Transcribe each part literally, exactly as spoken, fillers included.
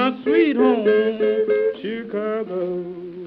my sweet home, Chicago.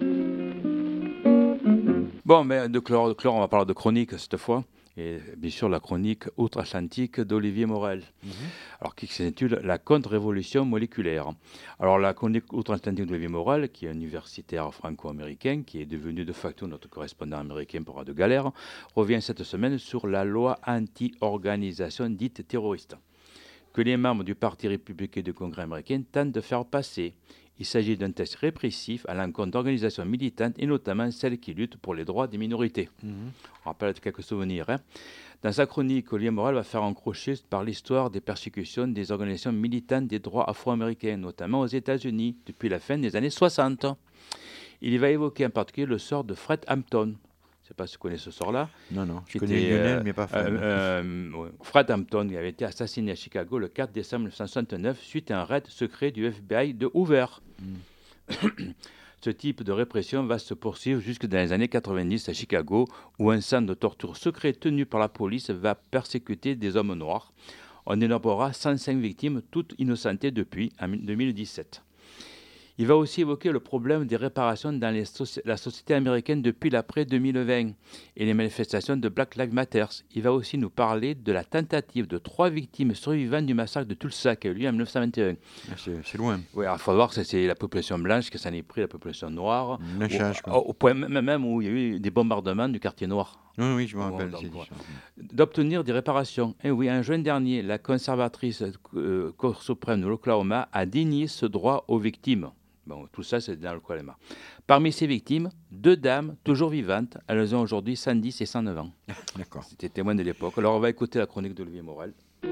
Bon, mais de chlore, de chlore, on va parler de chronique cette fois. Et bien sûr, la chronique outre-Atlantique d'Olivier Morel, mm-hmm. alors qui s'intitule La contre-révolution moléculaire. Alors, la chronique outre-Atlantique d'Olivier Morel, qui est un universitaire franco-américain, qui est devenu de facto notre correspondant américain pour Radio Galère, revient cette semaine sur la loi anti-organisation dite terroriste, que les membres du Parti républicain du Congrès américain tentent de faire passer. Il s'agit d'un texte répressif à l'encontre d'organisations militantes et notamment celles qui luttent pour les droits des minorités. Mmh. On rappelle quelques souvenirs. Hein. Dans sa chronique, Olivier Morel va faire un crochet par l'histoire des persécutions des organisations militantes des droits afro-américains, notamment aux États-Unis, depuis la fin des années soixante. Il va évoquer en particulier le sort de Fred Hampton. Je ne sais pas si tu connais ce sort-là. Non, non, je connais Lionel, euh, mais pas Fred. Euh, euh, Fred Hampton qui avait été assassiné à Chicago le quatre décembre mille neuf cent soixante-neuf suite à un raid secret du F B I de Hoover. Mm. Ce type de répression va se poursuivre jusque dans les années quatre-vingt-dix à Chicago, où un centre de torture secret tenu par la police va persécuter des hommes noirs. On élaborera cent cinq victimes, toutes innocentées depuis en deux mille dix-sept. Il va aussi évoquer le problème des réparations dans les soci- la société américaine depuis l'après deux mille vingt et les manifestations de Black Lives Matter. Il va aussi nous parler de la tentative de trois victimes survivantes du massacre de Tulsa qui a eu lieu en dix-neuf cent vingt et un. C'est, c'est loin. Oui, il faut voir que c'est la population blanche qui s'en est pris, la population noire, Lynchage, au, au point même, même où il y a eu des bombardements du quartier noir. Oui, oui, je me rappelle. Bon, donc, ouais. D'obtenir des réparations. Et oui, en juin dernier, la conservatrice euh, Cour suprême de l'Oklahoma a dénié ce droit aux victimes. Bon, tout ça, c'est dans le Oklahoma. Parmi ces victimes, deux dames, toujours vivantes. Elles ont aujourd'hui cent dix et cent neuf ans. D'accord. C'était témoins de l'époque. Alors, on va écouter la chronique d'Olivier Morel.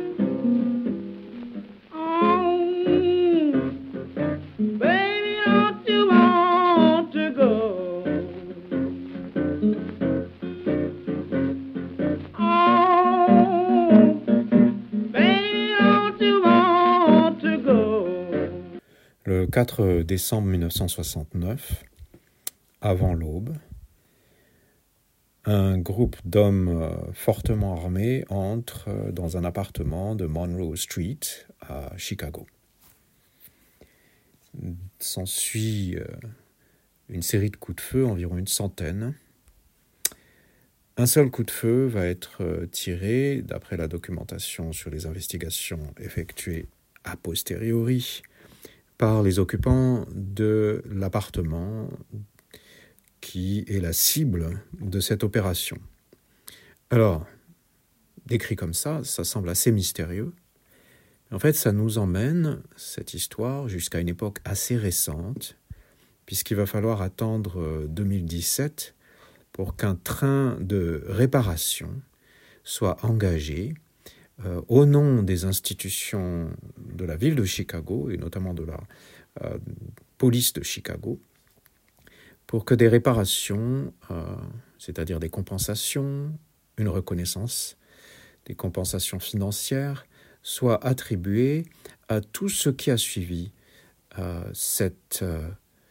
Le quatre décembre mille neuf cent soixante-neuf, avant l'aube, un groupe d'hommes fortement armés entre dans un appartement de Monroe Street à Chicago. S'ensuit une série de coups de feu, environ une centaine. Un seul coup de feu va être tiré, d'après la documentation sur les investigations effectuées a posteriori, par les occupants de l'appartement qui est la cible de cette opération. Alors, décrit comme ça, ça semble assez mystérieux. En fait, ça nous emmène, cette histoire, jusqu'à une époque assez récente, puisqu'il va falloir attendre deux mille dix-sept pour qu'un train de réparation soit engagé Euh, au nom des institutions de la ville de Chicago, et notamment de la euh, police de Chicago, pour que des réparations, euh, c'est-à-dire des compensations, une reconnaissance, des compensations financières, soient attribuées à tout ce qui a suivi euh, cette, euh,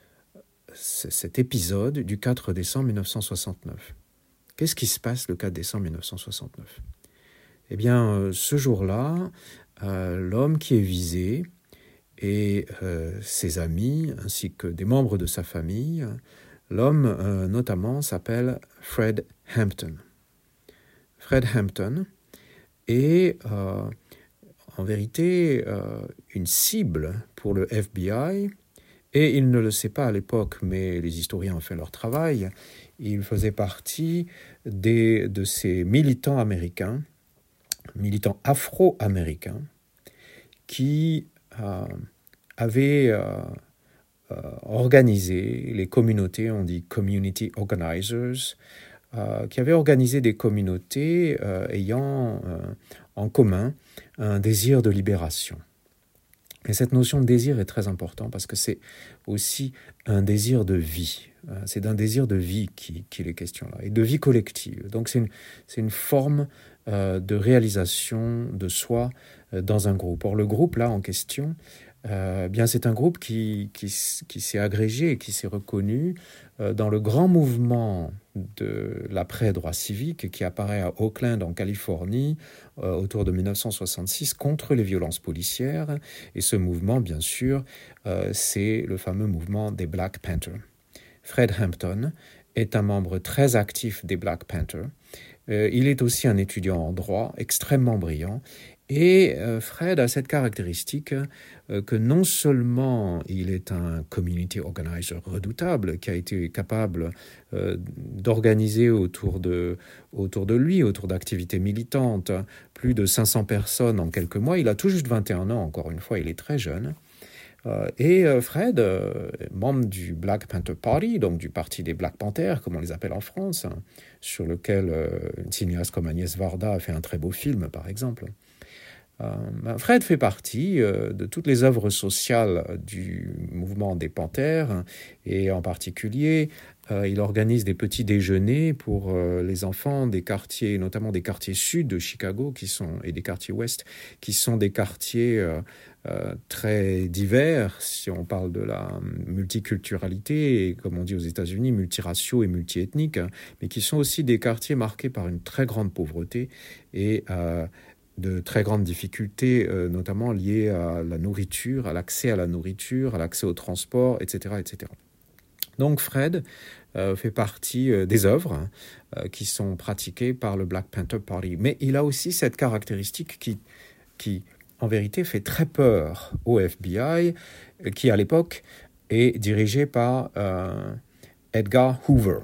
c- cet épisode du quatre décembre mille neuf cent soixante-neuf. Qu'est-ce qui se passe le quatre décembre mille neuf cent soixante-neuf ? Eh bien, euh, ce jour-là, euh, l'homme qui est visé et euh, ses amis, ainsi que des membres de sa famille, l'homme euh, notamment s'appelle Fred Hampton. Fred Hampton est euh, en vérité euh, une cible pour le F B I, et il ne le sait pas à l'époque, mais les historiens ont fait leur travail. Il faisait partie des, de ces militants américains, militants afro-américains, qui euh, avaient euh, euh, organisé les communautés, on dit community organizers, euh, qui avaient organisé des communautés euh, ayant euh, en commun un désir de libération. Et cette notion de désir est très importante parce que c'est aussi un désir de vie. C'est d'un désir de vie qui, qu'il est question là, et de vie collective. Donc c'est une, c'est une forme euh, de réalisation de soi euh, dans un groupe. Or le groupe là en question euh, bien c'est un groupe qui, qui, qui s'est agrégé, qui s'est reconnu euh, dans le grand mouvement de l'après-droit civique qui apparaît à Oakland en Californie euh, autour de dix-neuf cent soixante-six contre les violences policières. Et ce mouvement, bien sûr, euh, c'est le fameux mouvement des Black Panthers. Fred Hampton est un membre très actif des Black Panthers. Euh, il est aussi un étudiant en droit extrêmement brillant. Et euh, Fred a cette caractéristique euh, que non seulement il est un community organizer redoutable, qui a été capable euh, d'organiser autour de, autour de lui, autour d'activités militantes, plus de cinq cents personnes en quelques mois. Il a tout juste vingt et un ans, encore une fois, il est très jeune. Euh, et euh, Fred, euh, membre du Black Panther Party, donc du parti des Black Panthers, comme on les appelle en France, hein, sur lequel euh, une cinéaste comme Agnès Varda a fait un très beau film, par exemple. Euh, Fred fait partie euh, de toutes les œuvres sociales du mouvement des Panthers, et en particulier, euh, il organise des petits déjeuners pour euh, les enfants des quartiers, notamment des quartiers sud de Chicago qui sont, et des quartiers ouest, qui sont des quartiers euh, euh, très divers, si on parle de la multiculturalité, et comme on dit aux États-Unis, multiraciaux et multiethniques, mais qui sont aussi des quartiers marqués par une très grande pauvreté et euh, de très grandes difficultés, euh, notamment liées à la nourriture, à l'accès à la nourriture, à l'accès au transport, et cetera, et cetera. Donc Fred euh, fait partie euh, des œuvres euh, qui sont pratiquées par le Black Panther Party. Mais il a aussi cette caractéristique qui, qui en vérité, fait très peur au F B I, euh, qui à l'époque est dirigé par euh, Edgar Hoover.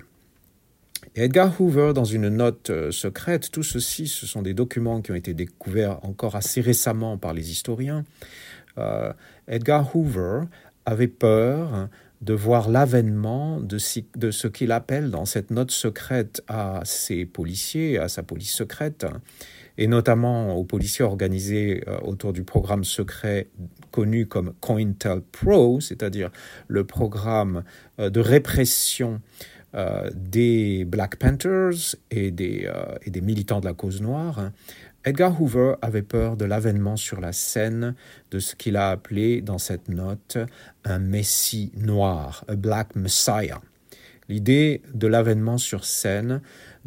Et Edgar Hoover, dans une note euh, secrète, tout ceci, ce sont des documents qui ont été découverts encore assez récemment par les historiens. Euh, Edgar Hoover avait peur de voir l'avènement de, si, de ce qu'il appelle dans cette note secrète à ses policiers, à sa police secrète, et notamment aux policiers organisés euh, autour du programme secret connu comme COINTELPRO, c'est-à-dire le programme euh, de répression euh, des Black Panthers et des, euh, et des militants de la cause noire. Edgar Hoover avait peur de l'avènement sur la scène de ce qu'il a appelé dans cette note un messie noir, a Black Messiah. L'idée de l'avènement sur scène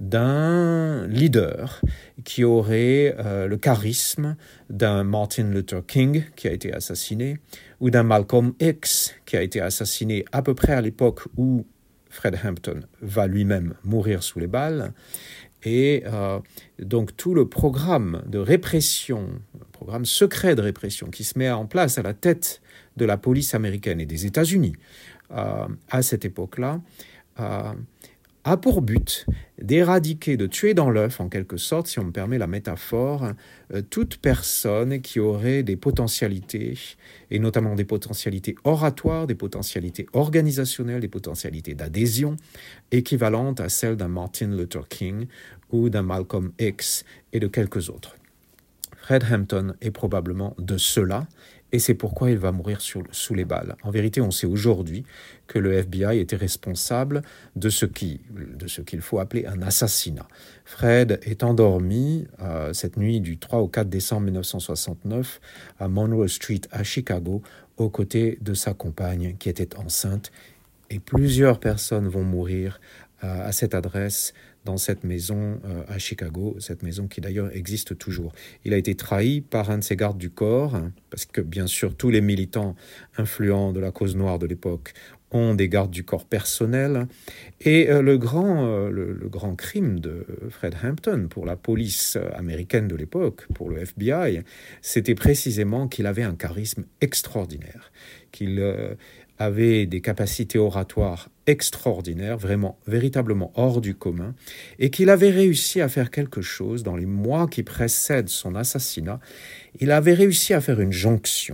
d'un leader qui aurait euh, le charisme d'un Martin Luther King qui a été assassiné ou d'un Malcolm X qui a été assassiné à peu près à l'époque où Fred Hampton va lui-même mourir sous les balles. Et euh, donc tout le programme de répression, le programme secret de répression qui se met en place à la tête de la police américaine et des États-Unis euh, à cette époque-là, euh, a pour but d'éradiquer, de tuer dans l'œuf, en quelque sorte, si on me permet la métaphore, euh, toute personne qui aurait des potentialités, et notamment des potentialités oratoires, des potentialités organisationnelles, des potentialités d'adhésion, équivalentes à celles d'un Martin Luther King ou d'un Malcolm X et de quelques autres. Fred Hampton est probablement de ceux-là, et c'est pourquoi il va mourir sur, sous les balles. En vérité, on sait aujourd'hui que le F B I était responsable de ce, qui, de ce qu'il faut appeler un assassinat. Fred est endormi euh, cette nuit du trois au quatre décembre mille neuf cent soixante-neuf à Monroe Street à Chicago, aux côtés de sa compagne qui était enceinte. Et plusieurs personnes vont mourir euh, à cette adresse, dans cette maison euh, à Chicago, cette maison qui d'ailleurs existe toujours. Il a été trahi par un de ses gardes du corps, hein, parce que bien sûr tous les militants influents de la cause noire de l'époque ont des gardes du corps personnels. Et euh, le, grand, euh, le, le grand crime de Fred Hampton pour la police américaine de l'époque, pour le F B I, c'était précisément qu'il avait un charisme extraordinaire, qu'il euh, avait des capacités oratoires extraordinaires, vraiment, véritablement hors du commun, et qu'il avait réussi à faire quelque chose dans les mois qui précèdent son assassinat. Il avait réussi à faire une jonction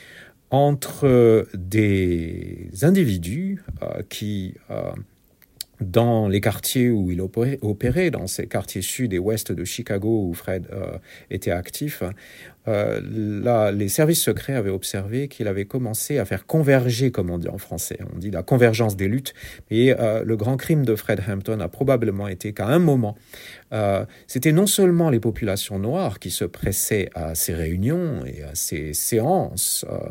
entre des individus euh, qui, euh, dans les quartiers où il opérait, opérait, dans ces quartiers sud et ouest de Chicago où Fred euh, était actif, euh, là, les services secrets avaient observé qu'il avait commencé à faire converger, comme on dit en français, on dit la convergence des luttes, et euh, le grand crime de Fred Hampton a probablement été qu'à un moment, euh, c'était non seulement les populations noires qui se pressaient à ces réunions et à ces séances euh,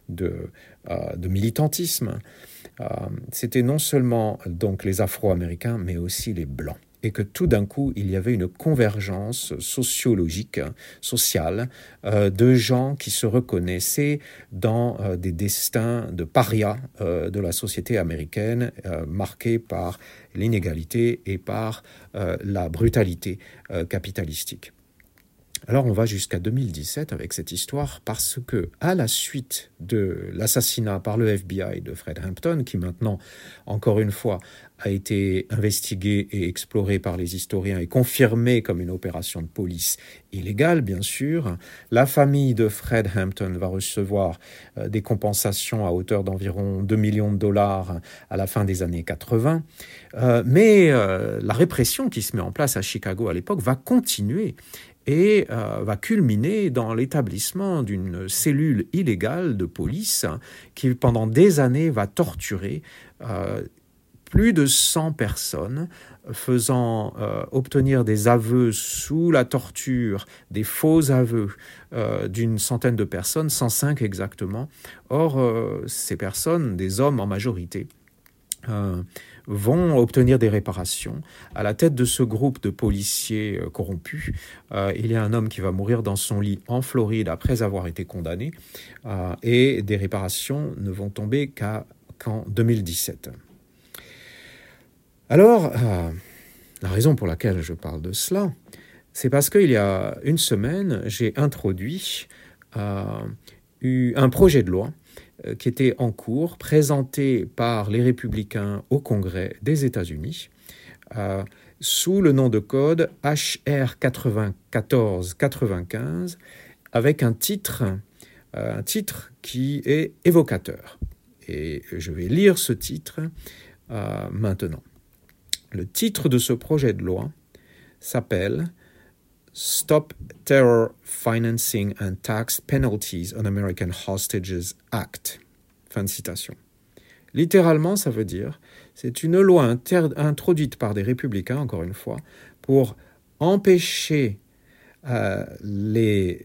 de, euh, de militantisme, euh, c'était non seulement donc les Afro-Américains, mais aussi les Blancs. Et que tout d'un coup, il y avait une convergence sociologique, sociale, euh, de gens qui se reconnaissaient dans euh, des destins de parias euh, de la société américaine, euh, marqués par l'inégalité et par euh, la brutalité euh, capitalistique. Alors on va jusqu'à deux mille dix-sept avec cette histoire parce que, à la suite de l'assassinat par le F B I de Fred Hampton, qui maintenant, encore une fois, a été investigué et exploré par les historiens et confirmé comme une opération de police illégale, bien sûr, la famille de Fred Hampton va recevoir euh, des compensations à hauteur d'environ deux millions de dollars à la fin des années quatre-vingts. Euh, mais euh, la répression qui se met en place à Chicago à l'époque va continuer et euh, va culminer dans l'établissement d'une cellule illégale de police qui, pendant des années, va torturer euh, plus de cent personnes, faisant euh, obtenir des aveux sous la torture, des faux aveux euh, d'une centaine de personnes, cent cinq exactement. Or, euh, ces personnes, des hommes en majorité, euh, vont obtenir des réparations. À la tête de ce groupe de policiers euh, corrompus, euh, il y a un homme qui va mourir dans son lit en Floride après avoir été condamné, euh, et des réparations ne vont tomber qu'à, qu'en deux mille dix-sept. Alors, euh, la raison pour laquelle je parle de cela, c'est parce qu'il y a une semaine, j'ai introduit euh, un projet de loi euh, qui était en cours, présenté par les républicains au Congrès des États-Unis, euh, sous le nom de code H R quatre-vingt-quatorze quatre-vingt-quinze, avec un titre, euh, un titre qui est évocateur. Et je vais lire ce titre euh, maintenant. Le titre de ce projet de loi s'appelle « Stop Terror Financing and Tax Penalties on American Hostages Act ». Fin de citation. Littéralement, ça veut dire c'est une loi inter- introduite par des républicains, encore une fois, pour empêcher euh, les,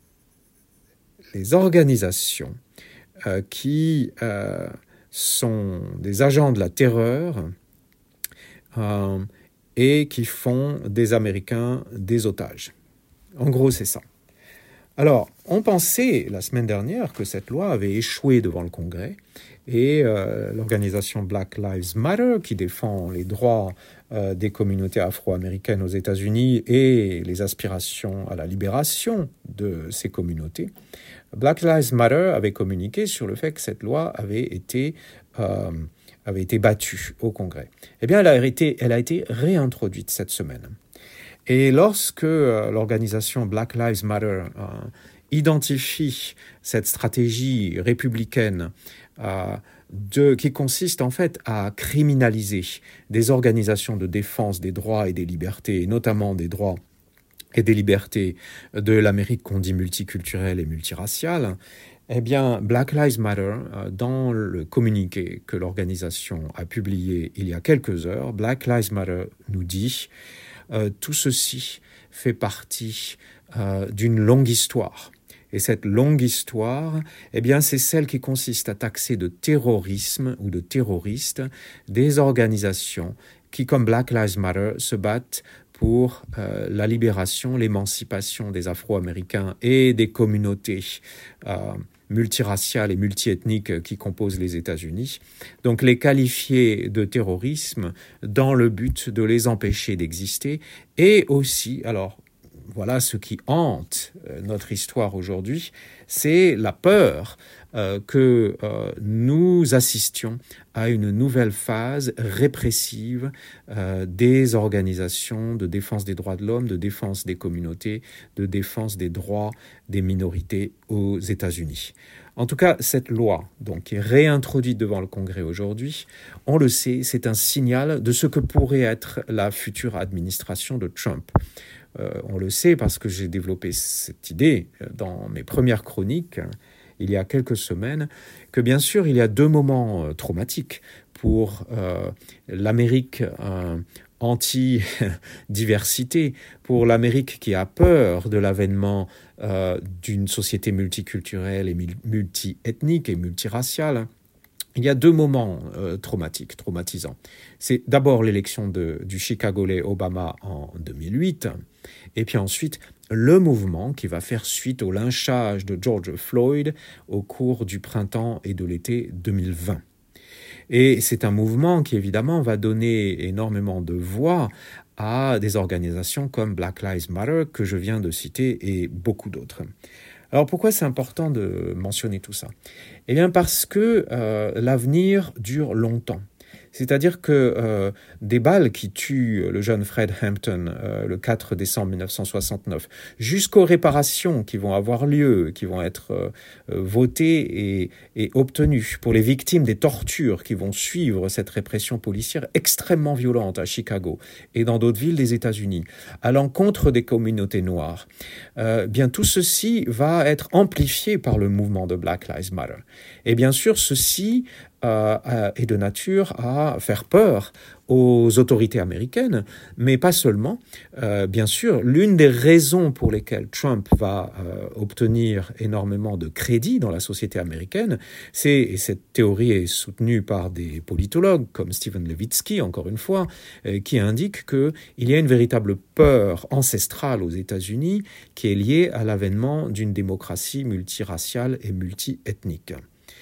les organisations euh, qui euh, sont des agents de la terreur Euh, et qui font des Américains des otages. En gros, c'est ça. Alors, on pensait la semaine dernière que cette loi avait échoué devant le Congrès et euh, l'organisation Black Lives Matter, qui défend les droits euh, des communautés afro-américaines aux États-Unis et les aspirations à la libération de ces communautés, Black Lives Matter avait communiqué sur le fait que cette loi avait été euh, avait été battue au Congrès. Eh bien, elle a été, elle a été réintroduite cette semaine. Et lorsque euh, l'organisation Black Lives Matter euh, identifie cette stratégie républicaine euh, de, qui consiste en fait à criminaliser des organisations de défense des droits et des libertés, et notamment des droits et des libertés de l'Amérique qu'on dit multiculturelle et multiraciale, eh bien, Black Lives Matter, dans le communiqué que l'organisation a publié il y a quelques heures, Black Lives Matter nous dit euh, « Tout ceci fait partie euh, d'une longue histoire. Et cette longue histoire, eh bien, c'est celle qui consiste à taxer de terrorisme ou de terroristes des organisations qui, comme Black Lives Matter, se battent pour euh, la libération, l'émancipation des Afro-Américains et des communautés euh, multiraciales et multiethniques qui composent les États-Unis. Donc les qualifier de terrorisme dans le but de les empêcher d'exister et aussi, alors voilà ce qui hante euh, notre histoire aujourd'hui, c'est la peur euh, que euh, nous assistions à une nouvelle phase répressive euh, des organisations de défense des droits de l'homme, de défense des communautés, de défense des droits des minorités aux États-Unis. En tout cas, cette loi, donc, qui est réintroduite devant le Congrès aujourd'hui, on le sait, c'est un signal de ce que pourrait être la future administration de Trump. Euh, on le sait parce que j'ai développé cette idée dans mes premières chroniques, il y a quelques semaines, que bien sûr, il y a deux moments euh, traumatiques pour euh, l'Amérique euh, anti-diversité, pour l'Amérique qui a peur de l'avènement euh, d'une société multiculturelle et multi-ethnique et multiraciale. Il y a deux moments euh, traumatiques, traumatisants. C'est d'abord l'élection de, du Chicagolais Obama en deux mille huit, et puis ensuite le mouvement qui va faire suite au lynchage de George Floyd au cours du printemps et de l'été deux mille vingt. Et c'est un mouvement qui, évidemment, va donner énormément de voix à des organisations comme Black Lives Matter, que je viens de citer, et beaucoup d'autres. Alors, pourquoi c'est important de mentionner tout ça ? Eh bien, parce que euh, l'avenir dure longtemps. C'est-à-dire que euh, des balles qui tuent le jeune Fred Hampton euh, le quatre décembre mille neuf cent soixante-neuf, jusqu'aux réparations qui vont avoir lieu, qui vont être euh, votées et, et obtenues pour les victimes des tortures qui vont suivre cette répression policière extrêmement violente à Chicago et dans d'autres villes des États-Unis, à l'encontre des communautés noires, euh, bien tout ceci va être amplifié par le mouvement de Black Lives Matter. Et bien sûr, ceci Euh, est de nature à faire peur aux autorités américaines, mais pas seulement. Euh, bien sûr, l'une des raisons pour lesquelles Trump va euh, obtenir énormément de crédit dans la société américaine, c'est, et cette théorie est soutenue par des politologues comme Stephen Levitsky, encore une fois, euh, qui indique qu'il y a une véritable peur ancestrale aux États-Unis qui est liée à l'avènement d'une démocratie multiraciale et multiethnique.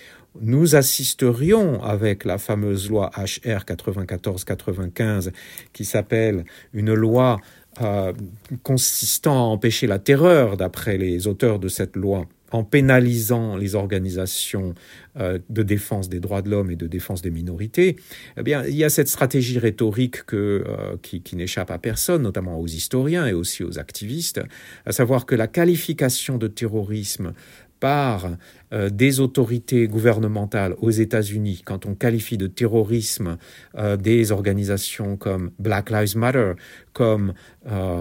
Nous assisterions avec la fameuse loi H R quatre-vingt-quatorze quatre-vingt-quinze qui s'appelle une loi euh, consistant à empêcher la terreur d'après les auteurs de cette loi, en pénalisant les organisations euh, de défense des droits de l'homme et de défense des minorités. Eh bien, il y a cette stratégie rhétorique que, euh, qui, qui n'échappe à personne, notamment aux historiens et aussi aux activistes, à savoir que la qualification de terrorisme par euh, des autorités gouvernementales aux États-Unis, quand on qualifie de terrorisme euh, des organisations comme Black Lives Matter, comme euh,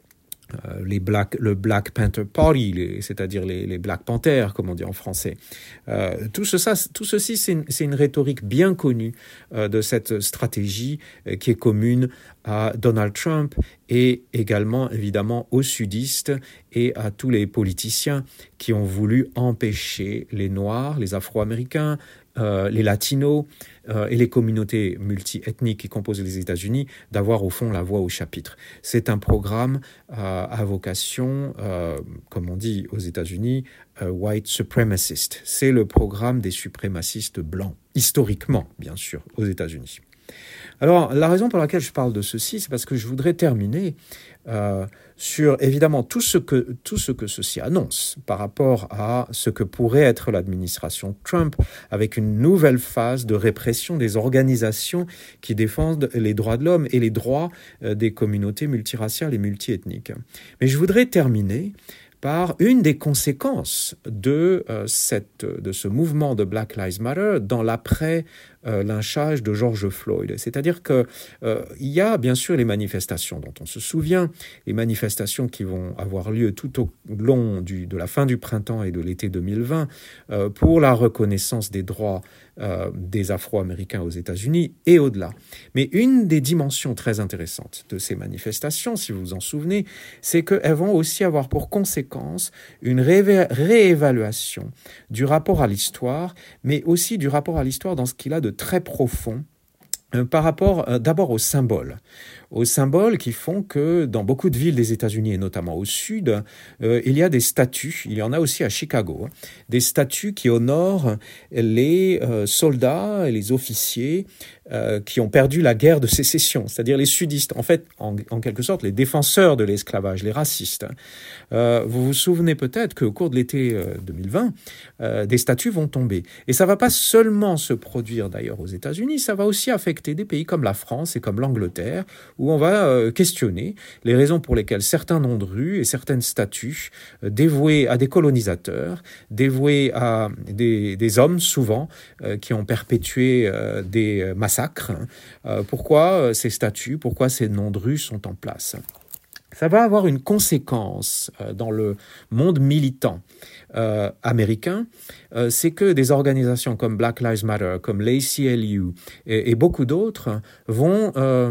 euh, les Black, le Black Panther Party, les, c'est-à-dire les, les Black Panthers, comme on dit en français. Euh, tout, ce, ça, tout ceci, c'est une, c'est une rhétorique bien connue euh, de cette stratégie euh, qui est commune à Donald Trump et également, évidemment, aux sudistes et à tous les politiciens qui ont voulu empêcher les Noirs, les Afro-Américains, euh, les Latinos euh, et les communautés multiethniques qui composent les États-Unis d'avoir, au fond, la voix au chapitre. C'est un programme euh, à vocation, euh, comme on dit aux États-Unis, euh, white supremacist. C'est le programme des suprémacistes blancs, historiquement, bien sûr, aux États-Unis. Alors, la raison pour laquelle je parle de ceci, c'est parce que je voudrais terminer euh, sur, évidemment, tout ce, que, tout ce que ceci annonce par rapport à ce que pourrait être l'administration Trump avec une nouvelle phase de répression des organisations qui défendent les droits de l'homme et les droits euh, des communautés multiraciales et multiethniques. Mais je voudrais terminer par une des conséquences de, euh, cette, de ce mouvement de Black Lives Matter dans l'après Euh, lynchage de George Floyd. C'est-à-dire qu'il euh, y a bien sûr les manifestations dont on se souvient, les manifestations qui vont avoir lieu tout au long du, de la fin du printemps et de l'été deux mille vingt euh, pour la reconnaissance des droits euh, des Afro-Américains aux États-Unis et au-delà. Mais une des dimensions très intéressantes de ces manifestations, si vous vous en souvenez, c'est qu'elles vont aussi avoir pour conséquence une ré- réévaluation du rapport à l'histoire, mais aussi du rapport à l'histoire dans ce qu'il a de très profond euh, par rapport euh, d'abord aux symboles. Aux symboles qui font que dans beaucoup de villes des États-Unis et notamment au sud, euh, il y a des statues, il y en a aussi à Chicago, hein, des statues qui honorent les euh, soldats et les officiers euh, qui ont perdu la guerre de sécession, c'est-à-dire les sudistes, en fait, en, en quelque sorte, les défenseurs de l'esclavage, les racistes. Euh, vous vous souvenez peut-être qu'au cours de l'été euh, deux mille vingt, euh, des statues vont tomber. Et ça ne va pas seulement se produire d'ailleurs aux États-Unis, ça va aussi affecter des pays comme la France et comme l'Angleterre, où on va euh, questionner les raisons pour lesquelles certains noms de rues et certaines statues euh, dévouées à des colonisateurs, dévouées à des, des hommes souvent euh, qui ont perpétué euh, des massacres, hein, euh, pourquoi euh, ces statues, pourquoi ces noms de rues sont en place. Ça va avoir une conséquence euh, dans le monde militant euh, américain, euh, c'est que des organisations comme Black Lives Matter, comme l'A C L U et, et beaucoup d'autres vont euh,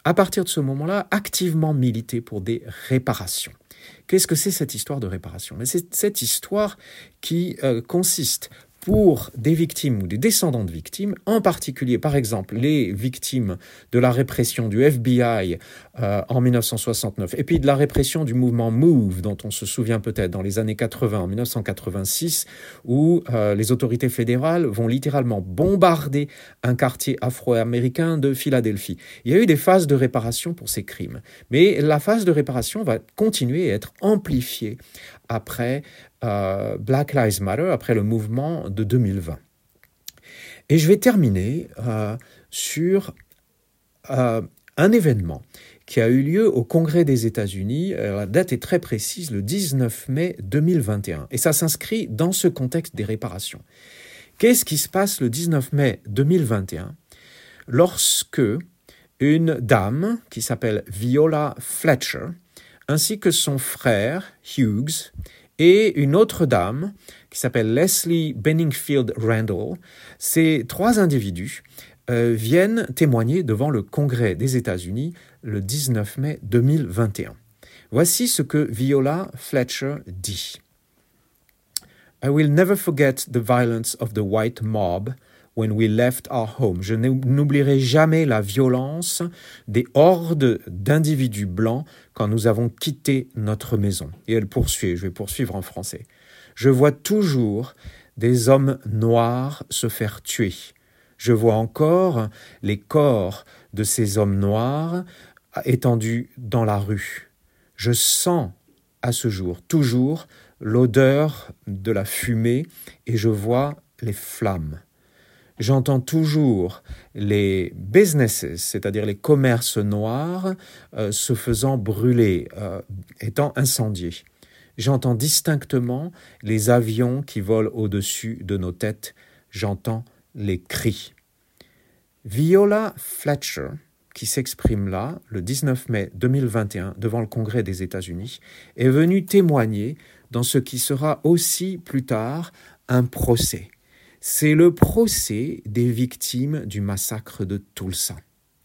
à partir de ce moment-là, activement milité pour des réparations. Qu'est-ce que c'est cette histoire de réparation ? Mais c'est cette histoire qui euh, consiste pour des victimes ou des descendants de victimes, en particulier, par exemple, les victimes de la répression du F B I euh, en dix-neuf cent soixante-neuf, et puis de la répression du mouvement MOVE, dont on se souvient peut-être dans les années quatre-vingts, en dix-neuf cent quatre-vingt-six, où euh, les autorités fédérales vont littéralement bombarder un quartier afro-américain de Philadelphie. Il y a eu des phases de réparation pour ces crimes, mais la phase de réparation va continuer et être amplifiée après euh, Black Lives Matter, après le mouvement de deux mille vingt. Et je vais terminer euh, sur euh, un événement qui a eu lieu au Congrès des États-Unis. La date est très précise, le dix-neuf mai deux mille vingt et un. Et ça s'inscrit dans ce contexte des réparations. Qu'est-ce qui se passe le dix-neuf mai deux mille vingt et un lorsque une dame qui s'appelle Viola Fletcher, ainsi que son frère Hughes, et une autre dame qui s'appelle Leslie Benningfield Randall, ces trois individus euh, viennent témoigner devant le Congrès des États-Unis le dix-neuf mai deux mille vingt et un. Voici ce que Viola Fletcher dit. « I will never forget the violence of the white mob when we left our home. Je n'oublierai jamais la violence des hordes d'individus blancs quand nous avons quitté notre maison. » Et elle poursuit, je vais poursuivre en français. « Je vois toujours des hommes noirs se faire tuer. Je vois encore les corps de ces hommes noirs étendus dans la rue. Je sens à ce jour toujours l'odeur de la fumée et je vois les flammes. J'entends toujours les businesses, c'est-à-dire les commerces noirs, euh, se faisant brûler, euh, étant incendiés. J'entends distinctement les avions qui volent au-dessus de nos têtes. J'entends les cris. » Viola Fletcher, qui s'exprime là, le dix-neuf mai deux mille vingt et un, devant le Congrès des États-Unis, est venue témoigner dans ce qui sera aussi plus tard un procès. C'est le procès des victimes du massacre de Tulsa.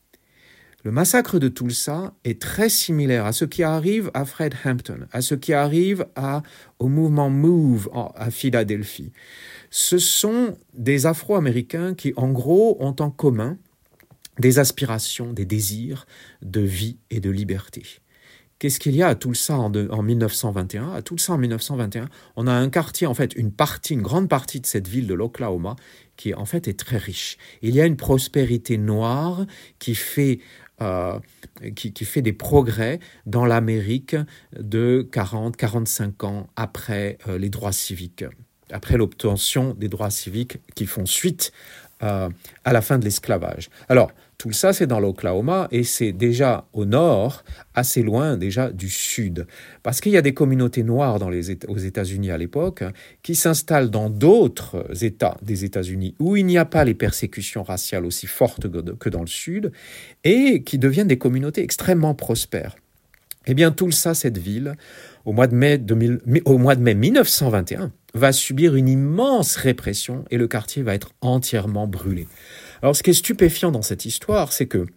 Le massacre de Tulsa est très similaire à ce qui arrive à Fred Hampton, à ce qui arrive à, au mouvement MOVE à Philadelphie. Ce sont des Afro-Américains qui, en gros, ont en commun des aspirations, des désirs de vie et de liberté. Qu'est-ce qu'il y a à Tulsa en, de, en dix-neuf cent vingt et un ? À Tulsa en dix-neuf cent vingt et un, on a un quartier, en fait, une partie, une grande partie de cette ville de l'Oklahoma qui, en fait, est très riche. Il y a une prospérité noire qui fait, euh, qui, qui fait des progrès dans l'Amérique de quarante à quarante-cinq ans après euh, les droits civiques, après l'obtention des droits civiques qui font suite euh, à la fin de l'esclavage. Alors, tout ça, c'est dans l'Oklahoma et c'est déjà au nord, assez loin déjà du sud. Parce qu'il y a des communautés noires dans les États, aux États-Unis à l'époque qui s'installent dans d'autres États des États-Unis où il n'y a pas les persécutions raciales aussi fortes que dans le sud et qui deviennent des communautés extrêmement prospères. Eh bien, Tulsa, cette ville, au mois de mai, deux mille, au mois de mai dix-neuf cent vingt et un, va subir une immense répression et le quartier va être entièrement brûlé. Alors, ce qui est stupéfiant dans cette histoire, c'est que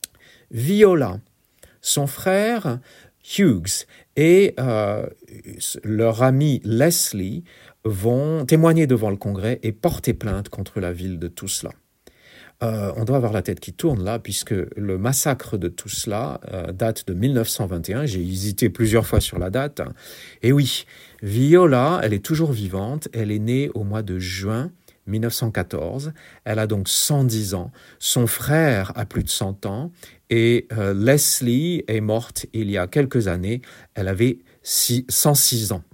Viola, son frère Hughes et euh, leur ami Leslie vont témoigner devant le Congrès et porter plainte contre la ville de Tulsa. Euh, on doit avoir la tête qui tourne là, puisque le massacre de Tulsa euh, date de dix-neuf cent vingt et un. J'ai hésité plusieurs fois sur la date. Et oui, Viola, elle est toujours vivante. Elle est née au mois de juin dix-neuf cent quatorze. Elle a donc cent dix ans. Son frère a plus de cent ans. Et euh, Leslie est morte il y a quelques années. Elle avait cent six ans.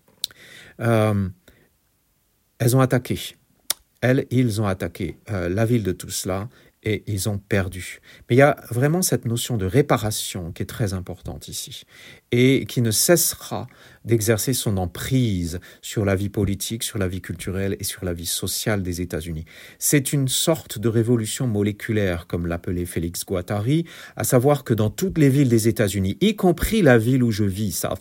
Euh, elles ont attaqué. Elles, ils ont attaqué euh, la ville de Tulsa et ils ont perdu. Mais il y a vraiment cette notion de réparation qui est très importante ici et qui ne cessera d'exercer son emprise sur la vie politique, sur la vie culturelle et sur la vie sociale des États-Unis. C'est une sorte de révolution moléculaire, comme l'appelait Félix Guattari, à savoir que dans toutes les villes des États-Unis, y compris la ville où je vis, South Bend,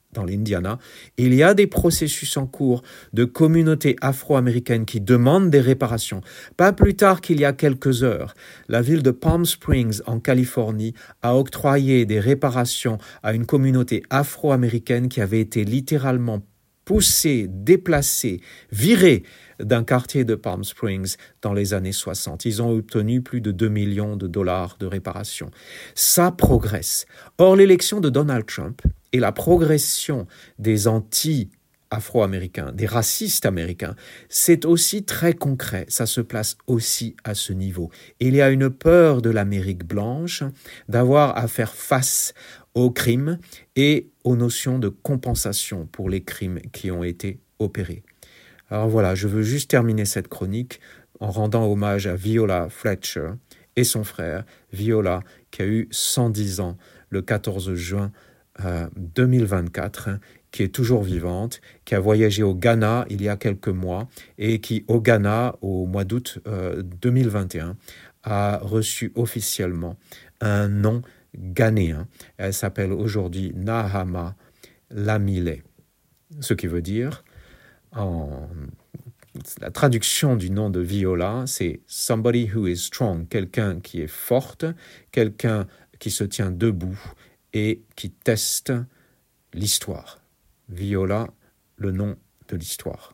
dans l'Indiana, il y a des processus en cours de communautés afro-américaines qui demandent des réparations. Pas plus tard qu'il y a quelques heures, la ville de Palm Springs, en Californie, a octroyé des réparations à une communauté afro-américaine qui avait été littéralement poussée, déplacée, virée d'un quartier de Palm Springs dans les années soixante. Ils ont obtenu plus de deux millions de dollars de réparation. Ça progresse. Or, l'élection de Donald Trump et la progression des anti-afro-américains, des racistes américains, c'est aussi très concret. Ça se place aussi à ce niveau. Il y a une peur de l'Amérique blanche d'avoir à faire face aux crimes et aux notions de compensation pour les crimes qui ont été opérés. Alors voilà, je veux juste terminer cette chronique en rendant hommage à Viola Fletcher et son frère, Viola, qui a eu cent dix ans le quatorze juin euh, deux mille vingt-quatre, hein, qui est toujours vivante, qui a voyagé au Ghana il y a quelques mois et qui, au Ghana, au mois d'août euh, deux mille vingt et un, a reçu officiellement un nom ghanéen. Elle s'appelle aujourd'hui Nahama Lamile, ce qui veut dire... En... La traduction du nom de Viola, c'est « somebody who is strong », quelqu'un qui est forte, quelqu'un qui se tient debout et qui teste l'histoire. Viola, le nom de l'histoire.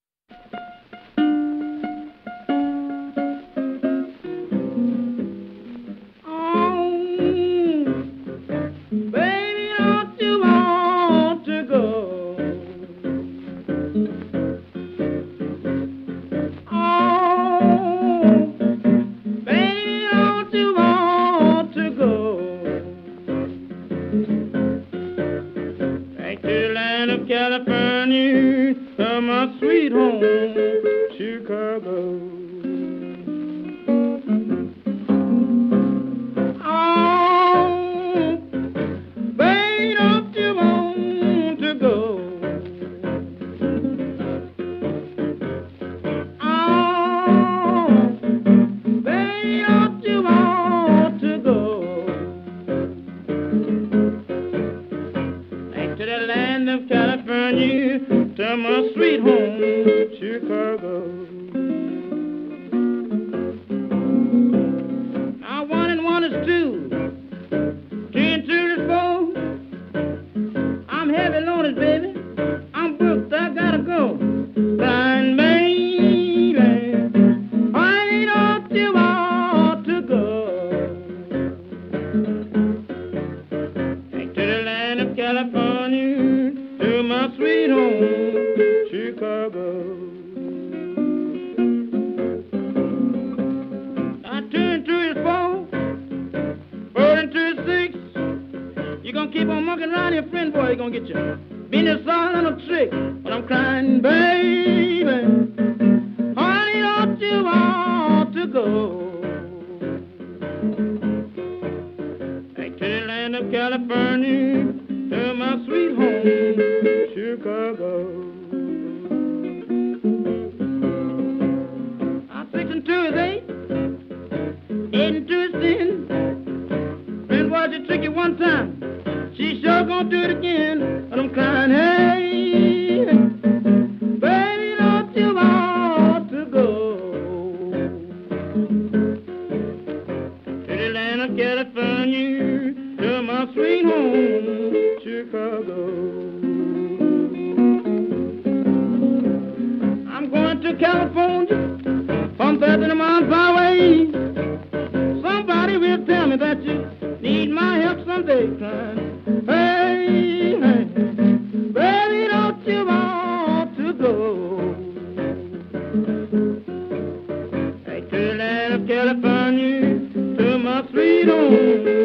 California, to my sweet home, Chicago. Oh, baby, don't you want to go? Oh, baby, don't you want to go? Back to the land of California, to my sweet home, Chicago. Now one and one is two, two and two is four. I'm heavy loaded, baby. I'm booked, I gotta go. Blind baby, why don't you want to go? Back to the land of California, to my sweet home, Chicago. I turn two is four, four and two is six. You gonna keep on mucking around your friend, boy, you gonna get your business all on a trick. But I'm crying, baby, honey, don't you want to go? Back to the land of California, to my sweet home, Chicago. I six and two is eight, eight and two is ten. Friend, why'd you trick you one time? She sure gonna do it again. But I'm crying, hey, baby, don't you want to go to the land of California, to my sweet home, Chicago. I'm going to California, from thirty miles away. Somebody will tell me that you need my help someday, crying, hey, hey, baby, don't you want to go back to the land of California, to my sweet home,